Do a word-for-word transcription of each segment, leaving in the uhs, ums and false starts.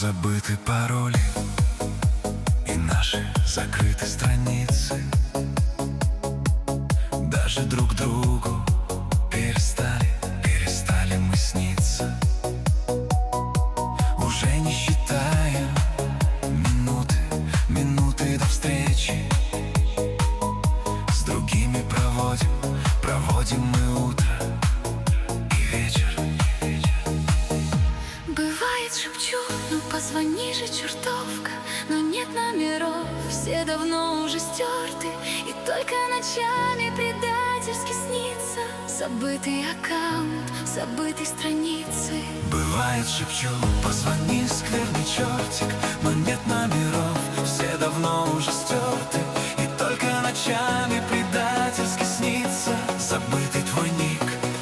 забыты пароли и наши закрыты страницы. Даже друг другу перестали, перестали мы сниться. Уже не считаем минуты, минуты до встречи. С другими проводим, проводим мы утро и вечер. Бывает, шепчу, ну позвони же, чертовка. Но нет номеров, все давно уже стерты. И только ночами предательски снится забытый аккаунт, забытой страницы. Бывает, шепчу, позвони, скверный чертик. Но нет номеров, все давно уже стерты. И только ночами предательски снится забытый твой ник,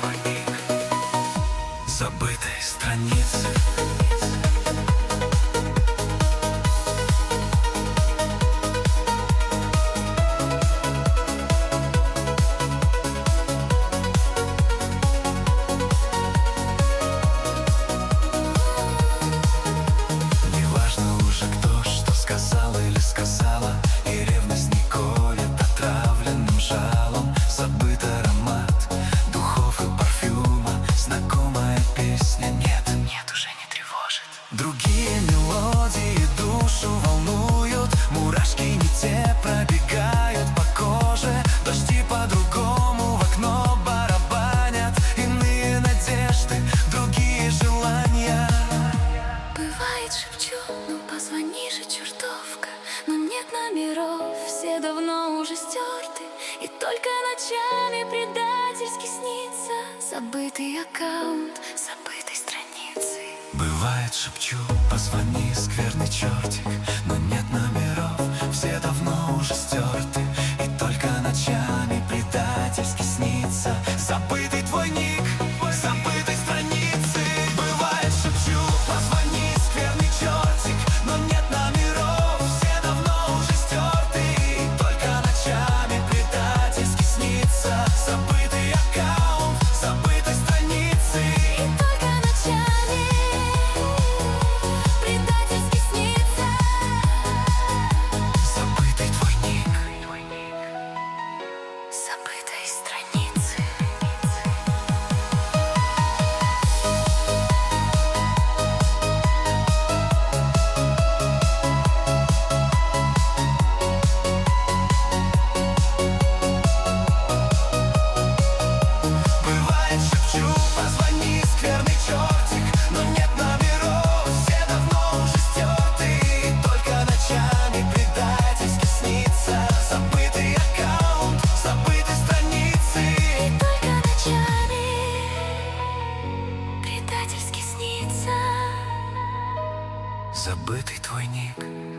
забытой страницы. И ревность не колет отравленным жалом. Забыт аромат духов и парфюма. Знакомая песня нет, нет, уже не тревожит. Другие мелодии душу волнуют. Мурашки не те пробегают по коже. Дожди по-другому в окно барабанят. Иные надежды, другие желания. Бывает, шепчу, ну позвони же, чертовка. Но нет номеров, все давно уже стерты. И только ночами предательски снится забытый аккаунт, забытой страницы. Бывает, шепчу, позвони, скверный чертик. Но нет номеров, все давно уже стерты. И только ночами предательски снится забытый твой ник, забытой страницы. Бывает, шепчу, позвони, скверный чертик. Но нет номеров, все давно уже стерты. И только ночами предательски снится забытый аккаунт, забытой страницы. И только ночами предательски снится забытый твой ник, забытой страницы. Бывает, шепчу, позвони, скверный чертик. Но нет номеров, все давно уже стерты. И только ночами предательски снится забытый аккаунт, забытой страницы. И только ночами предательски снится Забытый твой ник.